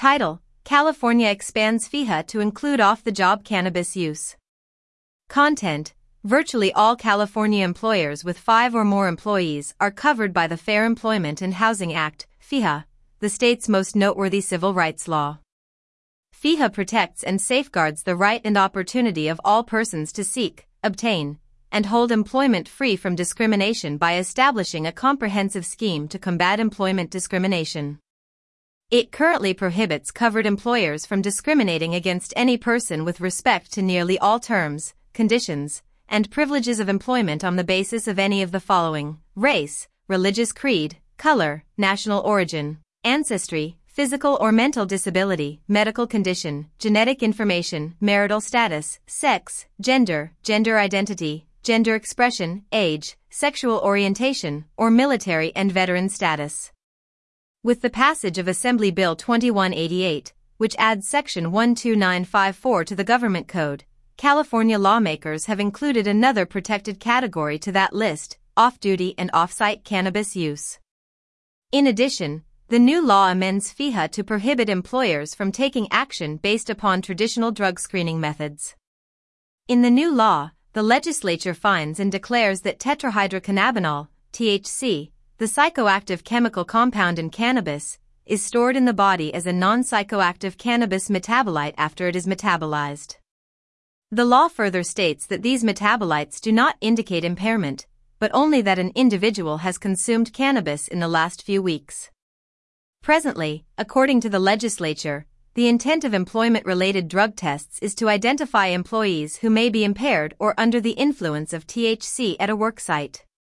Title: California expands FEHA to include off-the-job cannabis use. Content: virtually all California employers with 5 or more employees are covered by the Fair Employment and Housing Act, FEHA, the state's most noteworthy civil rights law. FEHA protects and safeguards the right and opportunity of all persons to seek, obtain, and hold employment free from discrimination by establishing a comprehensive scheme to combat employment discrimination. It currently prohibits covered employers from discriminating against any person with respect to nearly all terms, conditions, and privileges of employment on the basis of any of the following: race, religious creed, color, national origin, ancestry, physical or mental disability, medical condition, genetic information, marital status, sex, gender, gender identity, gender expression, age, sexual orientation, or military and veteran status. With the passage of Assembly Bill 2188, which adds Section 12954 to the Government Code, California lawmakers have included another protected category to that list: off-duty and off-site cannabis use. In addition, the new law amends FEHA to prohibit employers from taking action based upon traditional drug screening methods. In the new law, the legislature finds and declares that tetrahydrocannabinol, THC, the psychoactive chemical compound in cannabis, is stored in the body as a non-psychoactive cannabis metabolite after it is metabolized. The law further states that these metabolites do not indicate impairment, but only that an individual has consumed cannabis in the last few weeks. Presently, according to the legislature, the intent of employment-related drug tests is to identify employees who may be impaired or under the influence of THC at a worksite.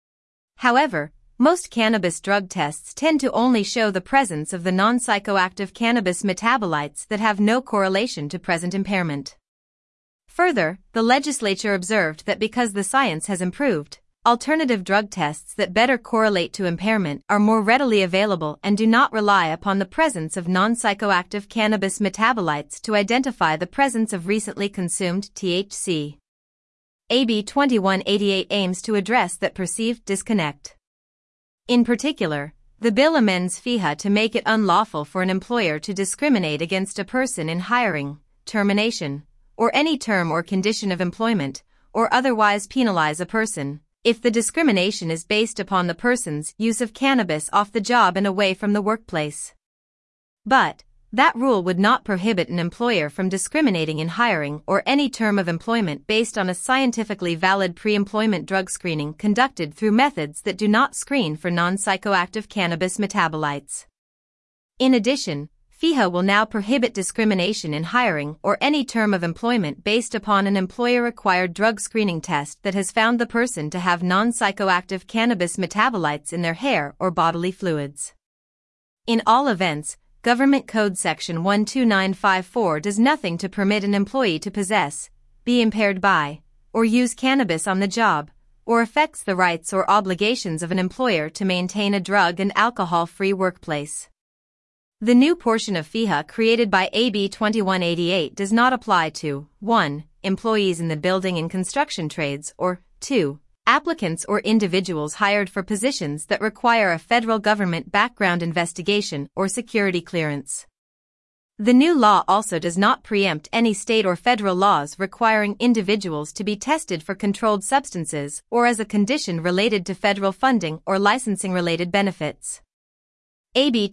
However, most cannabis drug tests tend to only show the presence of the non-psychoactive cannabis metabolites that have no correlation to present impairment. Further, the legislature observed that because the science has improved, alternative drug tests that better correlate to impairment are more readily available and do not rely upon the presence of non-psychoactive cannabis metabolites to identify the presence of recently consumed THC. AB 2188 aims to address that perceived disconnect. In particular, the bill amends FEHA to make it unlawful for an employer to discriminate against a person in hiring, termination, or any term or condition of employment, or otherwise penalize a person, if the discrimination is based upon the person's use of cannabis off the job and away from the workplace. But that rule would not prohibit an employer from discriminating in hiring or any term of employment based on a scientifically valid pre-employment drug screening conducted through methods that do not screen for non-psychoactive cannabis metabolites. In addition, FEHA will now prohibit discrimination in hiring or any term of employment based upon an employer-required drug screening test that has found the person to have non-psychoactive cannabis metabolites in their hair or bodily fluids. In all events, Government Code Section 12954 does nothing to permit an employee to possess, be impaired by, or use cannabis on the job, or affects the rights or obligations of an employer to maintain a drug and alcohol-free workplace. The new portion of FEHA created by AB 2188 does not apply to 1. Employees in the building and construction trades, or 2. Applicants or individuals hired for positions that require a federal government background investigation or security clearance. The new law also does not preempt any state or federal laws requiring individuals to be tested for controlled substances or as a condition related to federal funding or licensing-related benefits. AB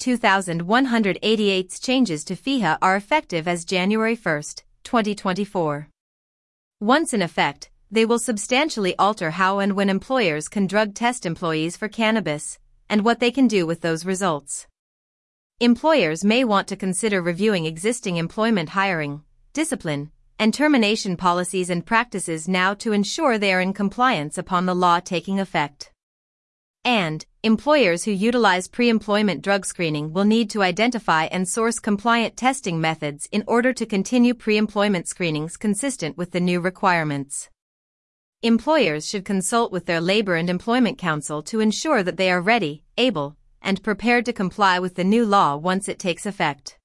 2188's changes to FEHA are effective as January 1, 2024. Once in effect, they will substantially alter how and when employers can drug test employees for cannabis, and what they can do with those results. Employers may want to consider reviewing existing employment hiring, discipline, and termination policies and practices now to ensure they are in compliance upon the law taking effect. And employers who utilize pre-employment drug screening will need to identify and source compliant testing methods in order to continue pre-employment screenings consistent with the new requirements. Employers should consult with their labor and employment counsel to ensure that they are ready, able, and prepared to comply with the new law once it takes effect.